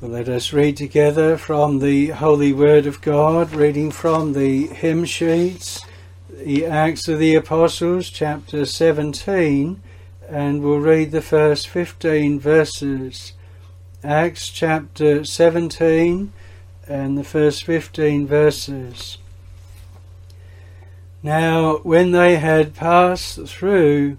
Well, let us read together from the Holy Word of God, reading from the hymn sheets, the Acts of the Apostles, chapter 17, and we'll read the first 15 verses. Acts chapter 17 and the first 15 verses. Now, when they had passed through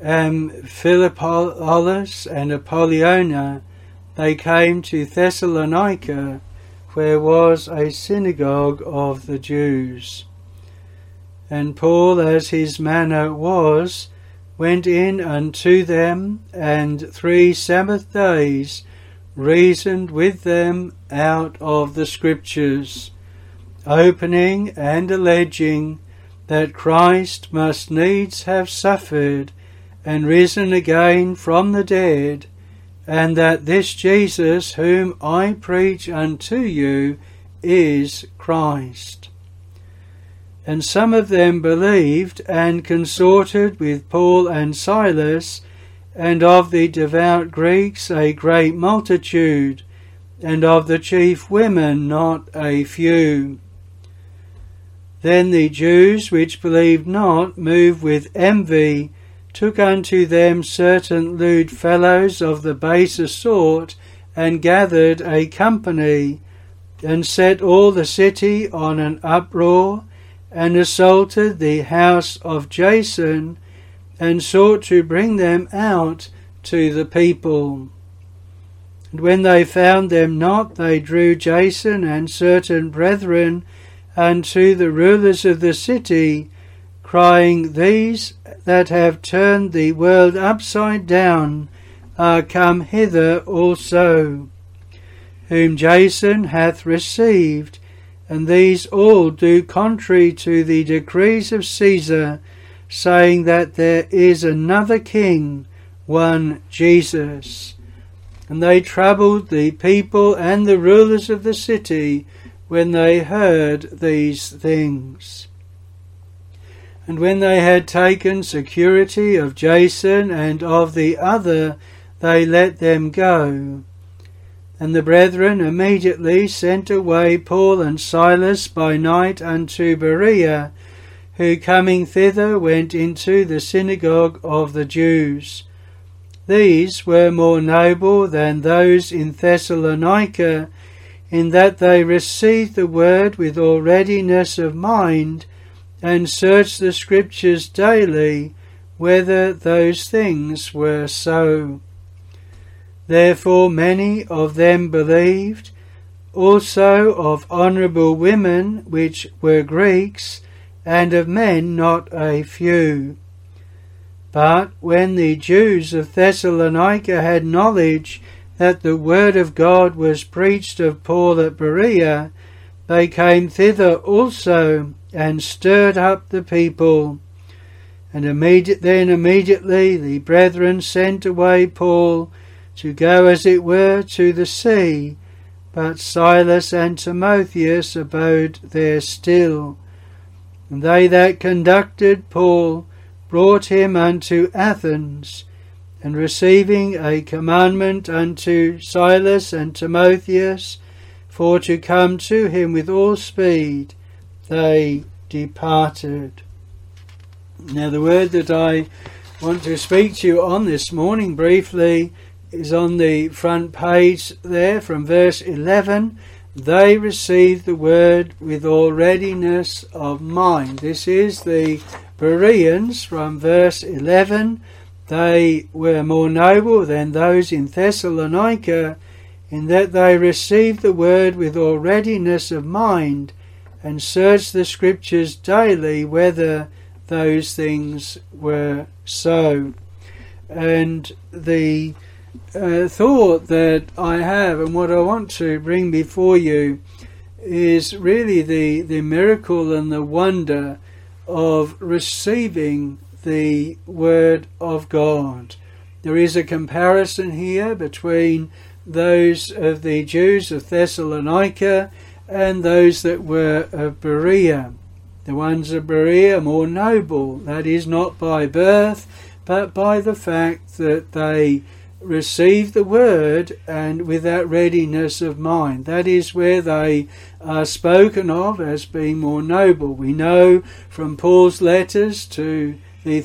Amphipolis and Apollonia, they came to Thessalonica, where was a synagogue of the Jews. And Paul, as his manner was, went in unto them, and 3 Sabbath days reasoned with them out of the Scriptures, opening and alleging that Christ must needs have suffered and risen again from the dead, and that this Jesus whom I preach unto you is Christ. And some of them believed and consorted with Paul and Silas, and of the devout Greeks a great multitude, and of the chief women not a few. Then the Jews which believed not, moved with envy, took unto them certain lewd fellows of the baser sort, and gathered a company, and set all the city on an uproar, and assaulted the house of Jason, and sought to bring them out to the people. And when they found them not, they drew Jason and certain brethren unto the rulers of the city, crying, These that have turned the world upside down are come hither also, whom Jason hath received, and these all do contrary to the decrees of Caesar, saying that there is another king, one Jesus. And they troubled the people and the rulers of the city when they heard these things. And when they had taken security of Jason and of the other, they let them go. And the brethren immediately sent away Paul and Silas by night unto Berea, who coming thither went into the synagogue of the Jews. These were more noble than those in Thessalonica, in that they received the word with all readiness of mind, and searched the Scriptures daily, whether those things were so. Therefore many of them believed, also of honourable women which were Greeks, and of men not a few. But when the Jews of Thessalonica had knowledge that the word of God was preached of Paul at Berea, they came thither also, and stirred up the people. And immediately the brethren sent away Paul to go as it were to the sea, but Silas and Timotheus abode there still. And they that conducted Paul brought him unto Athens, and receiving a commandment unto Silas and Timotheus for to come to him with all speed, they departed. Now the word that I want to speak to you on this morning briefly is on the front page there from verse 11. They received the word with all readiness of mind. This is the Bereans from verse 11. They were more noble than those in Thessalonica, in that they received the word with all readiness of mind, and searched the Scriptures daily whether those things were so. And the thought that I have and what I want to bring before you is really the miracle and the wonder of receiving the Word of God. There is a comparison here between those of the Jews of Thessalonica and those that were of Berea. The ones of Berea more noble, that is not by birth, but by the fact that they receive the word and with that readiness of mind. That is where they are spoken of as being more noble. We know from Paul's letters to the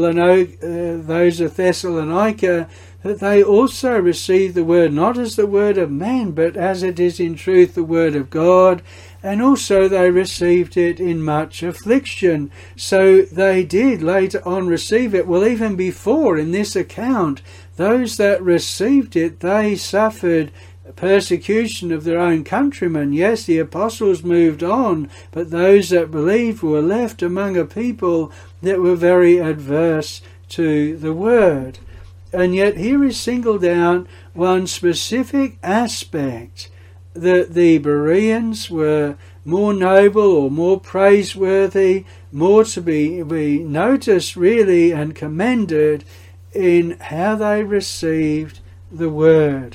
those of Thessalonica that they also received the word not as the word of man, but as it is in truth the word of God, and also they received it in much affliction. So they did later on receive it. Well, even before in this account, those that received it, they suffered persecution of their own countrymen. Yes, the apostles moved on, but those that believed were left among a people that were very adverse to the word. And yet here is singled out one specific aspect, that the Bereans were more noble or more praiseworthy, more to be noticed really and commended in how they received the word.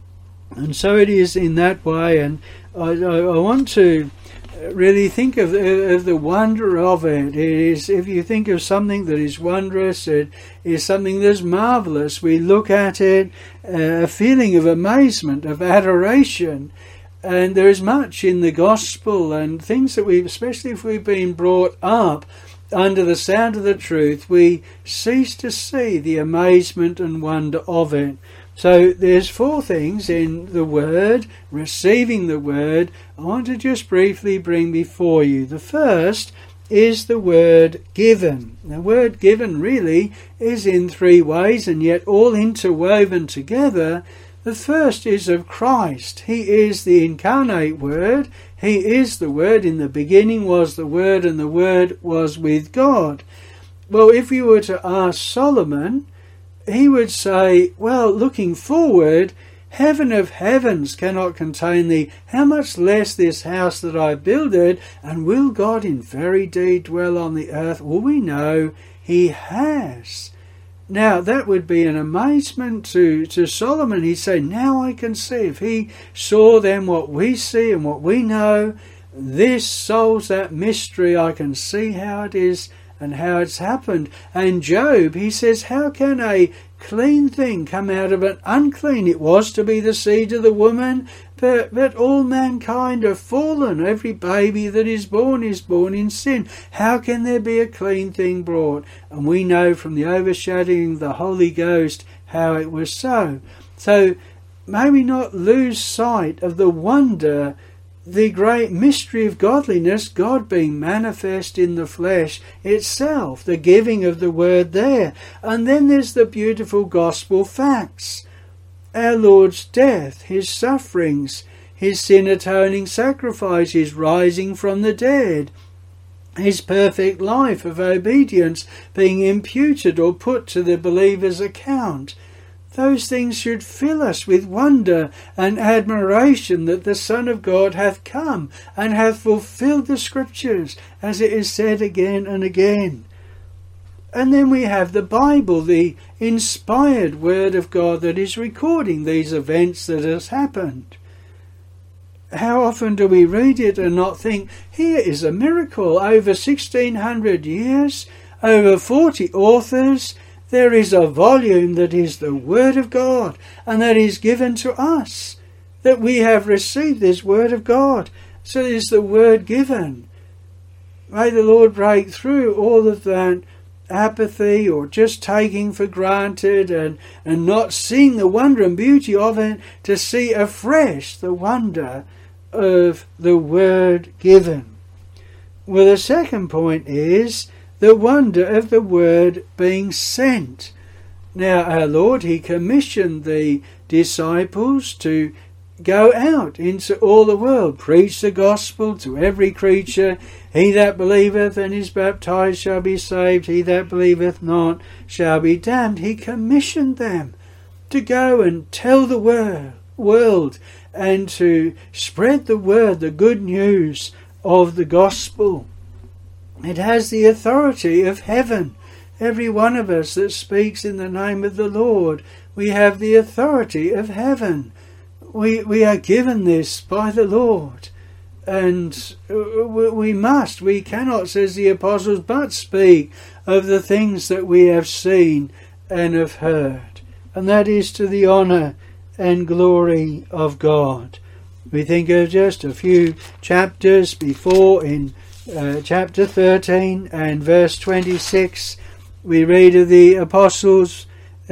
And so it is in that way, and I want to really think of the wonder of it. It is, if you think of something that is wondrous, it is something that is marvellous. We look at it, a feeling of amazement, of adoration, and there is much in the gospel and things that especially if we've been brought up under the sound of the truth, we cease to see the amazement and wonder of it. So there's 4 things in the word, receiving the word, I want to just briefly bring before you. The first is the word given. The word given really is in 3 ways, and yet all interwoven together. The first is of Christ. He is the incarnate Word. He is the Word. In the beginning was the Word, and the Word was with God. Well, if you were to ask Solomon, he would say, well, looking forward, heaven of heavens cannot contain thee. How much less this house that I builded? And will God in very deed dwell on the earth? Well, we know he has. Now, that would be an amazement to Solomon. He'd say, now I can see. If he saw then what we see and what we know, this solves that mystery. I can see how it is and how it's happened. And Job, he says, how can a clean thing come out of an unclean? It was to be the seed of the woman, but all mankind have fallen. Every baby that is born in sin. How can there be a clean thing brought? And we know from the overshadowing of the Holy Ghost how it was so. So may we not lose sight of the wonder, the great mystery of godliness, God being manifest in the flesh itself, the giving of the word there. And then there's the beautiful gospel facts. Our Lord's death, his sufferings, his sin-atoning sacrifice, his rising from the dead, his perfect life of obedience being imputed or put to the believer's account. Those things should fill us with wonder and admiration that the Son of God hath come and hath fulfilled the Scriptures, as it is said again and again. And then we have the Bible, the inspired Word of God that is recording these events that has happened. How often do we read it and not think, here is a miracle, over 1600 years, over 40 authors, there is a volume that is the Word of God, and that is given to us, that we have received this Word of God. So it is the Word given. May the Lord break through all of that apathy or just taking for granted and not seeing the wonder and beauty of it, to see afresh the wonder of the Word given. Well, the second point is the wonder of the Word being sent. Now, our Lord, he commissioned the disciples to go out into all the world, preach the gospel to every creature. He that believeth and is baptized shall be saved. He that believeth not shall be damned. He commissioned them to go and tell the world and to spread the word, the good news of the gospel. It has the authority of heaven. Every one of us that speaks in the name of the Lord, we have the authority of heaven. We are given this by the Lord. And we cannot, says the apostles, but speak of the things that we have seen and have heard. and that is to the honour and glory of God. We think of just a few chapters before in chapter 13 and verse 26, we read of the apostles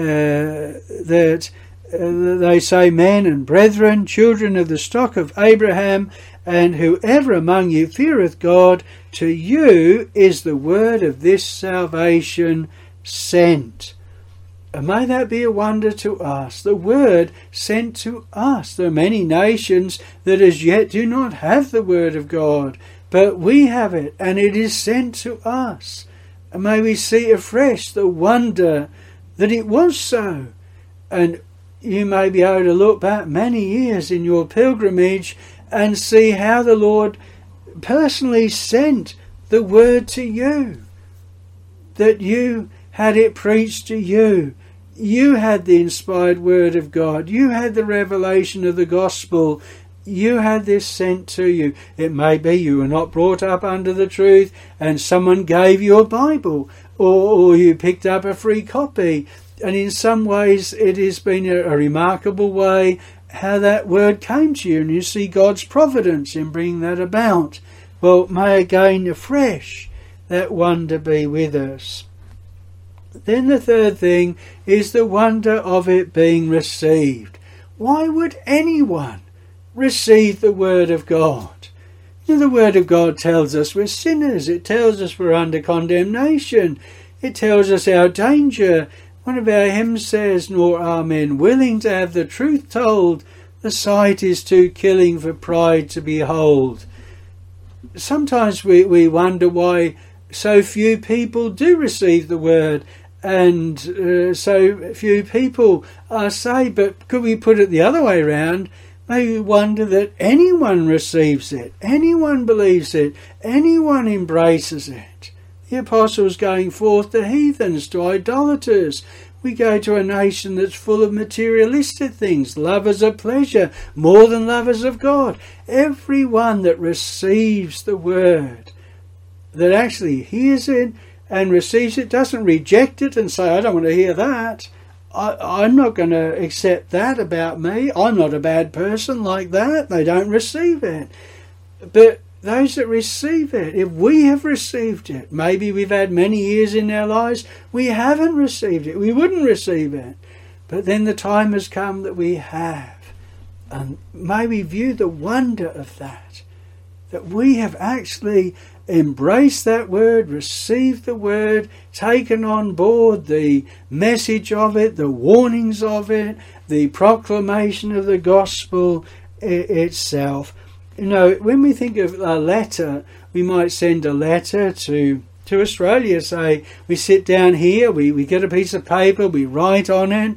that they say, men and brethren, children of the stock of Abraham, and whoever among you feareth God, to you is the word of this salvation sent. And may that be a wonder to us, the word sent to us. There are many nations that as yet do not have the word of God, but we have it, and it is sent to us. And may we see afresh the wonder that it was so. And you may be able to look back many years in your pilgrimage and see how the Lord personally sent the word to you, that you had it preached to you. You had the inspired word of God. You had the revelation of the gospel. You had this sent to you. It may be you were not brought up under the truth and someone gave you a Bible, or you picked up a free copy. And in some ways it has been a remarkable way how that word came to you, and you see God's providence in bringing that about. Well, may again afresh that wonder be with us. Then the third thing is the wonder of it being received. Why would anyone receive the word of God? You know, the word of God tells us we're sinners. It tells us we're under condemnation. It tells us our danger. One of our hymns says, nor are men willing to have the truth told. The sight is too killing for pride to behold. Sometimes we wonder why so few people do receive the word, and so few people are saved. But could we put it the other way around? Maybe wonder that anyone receives it, anyone believes it, anyone embraces it. The apostles going forth to heathens, to idolaters. We go to a nation that's full of materialistic things, lovers of pleasure, more than lovers of God. Everyone that receives the word, that actually hears it and receives it, doesn't reject it and say, I don't want to hear that. I'm not going to accept that about me. I'm not a bad person like that. They don't receive it. But those that receive it, if we have received it, maybe we've had many years in our lives, we haven't received it. We wouldn't receive it. But then the time has come that we have. And may we view the wonder of that we have actually embraced that word, received the word, taken on board the message of it, the warnings of it, the proclamation of the gospel itself. You know, when we think of a letter, we might send a letter to Australia, say, we sit down here, we get a piece of paper, we write on it,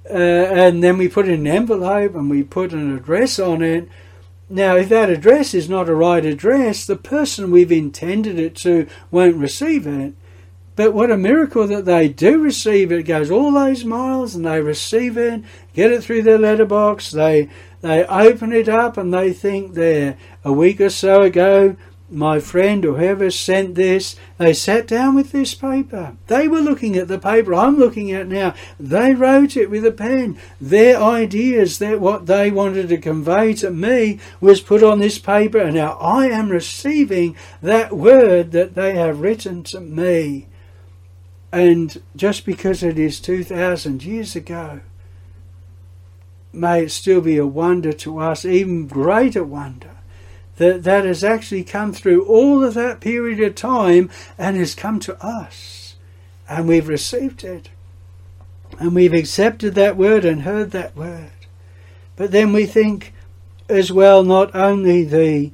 and then we put it in an envelope and we put an address on it. Now, if that address is not a right address, the person we've intended it to won't receive it. But what a miracle that they do receive it. It goes all those miles and they receive it, get it through their letterbox, they open it up and they think there, a week or so ago, my friend or whoever sent this, they sat down with this paper. They were looking at the paper I'm looking at now. They wrote it with a pen. Their ideas, what they wanted to convey to me was put on this paper, and now I am receiving that word that they have written to me. And just because it is 2,000 years ago, may it still be a wonder to us, even greater wonder, that has actually come through all of that period of time and has come to us. And we've received it. And we've accepted that word and heard that word. But then we think as well, not only the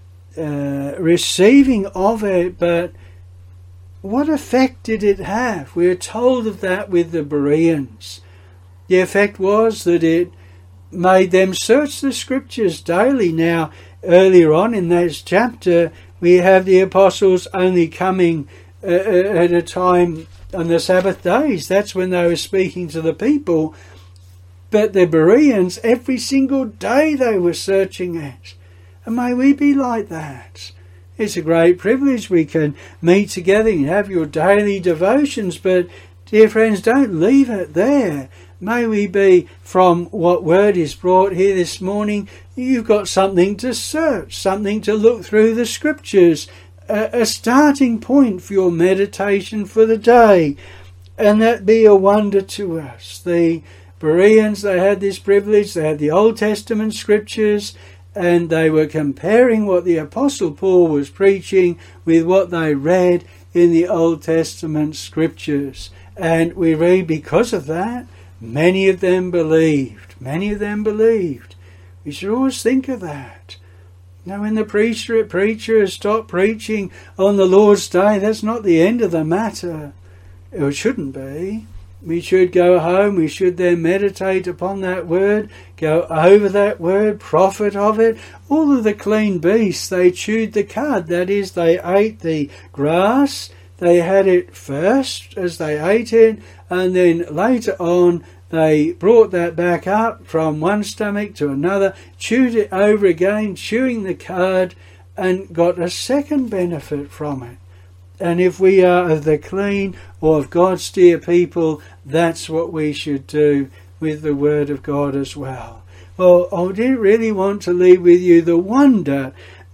receiving of it, but what effect did it have? We're told of that with the Bereans. The effect was that it made them search the scriptures daily. Now, earlier on in this chapter, we have the apostles only coming at a time on the Sabbath days. That's when they were speaking to the people. But the Bereans, every single day they were searching it. And may we be like that. It's a great privilege. We can meet together and have your daily devotions, but dear friends, don't leave it there. may we be, from what word is brought here this morning, you've got something to search, something to look through the scriptures, a starting point for your meditation for the day, and that be a wonder to us. The Bereans, they had this privilege, they had the Old Testament scriptures, and they were comparing what the Apostle Paul was preaching with what they read in the Old Testament scriptures. And we read, because of that, many of them believed. Many of them believed. We should always think of that. Now, when the preacher has stopped preaching on the Lord's Day, that's not the end of the matter. It shouldn't be. We should go home, we should then meditate upon that word, go over that word, profit of it. All of the clean beasts, they chewed the cud, that is, they ate the grass, they had it first as they ate it, and then later on they brought that back up from one stomach to another, chewed it over again, chewing the cud, and got a second benefit from it. And if we are of the clean or of God's dear people, that's what we should do with the Word of God as well. Well, I didn't really want to leave with you the wonder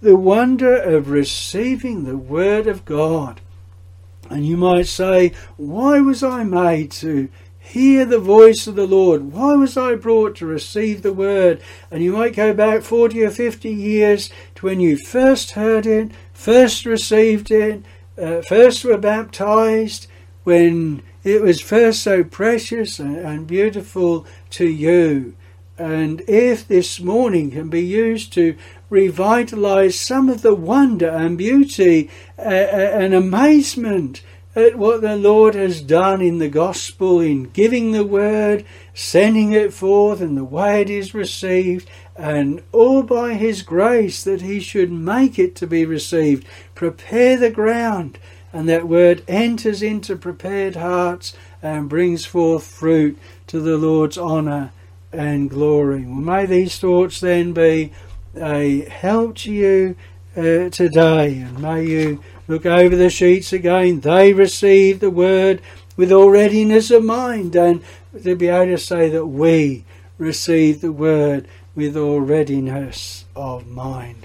of receiving the Word of God. And you might say, why was I made to hear the voice of the Lord? Why was I brought to receive the Word? And you might go back 40 or 50 years to when you first heard it, first received it, first were baptized, when it was first so precious and beautiful to you. And if this morning can be used to revitalize some of the wonder and beauty and amazement at what the Lord has done in the gospel, in giving the word, sending it forth, and the way it is received, and all by his grace that he should make it to be received, prepare the ground, and that word enters into prepared hearts and brings forth fruit to the Lord's honour and glory. Well, may these thoughts then be a help to you today, and may you look over the sheets again. They receive the word with all readiness of mind, and to be able to say that we receive the word with all readiness of mind.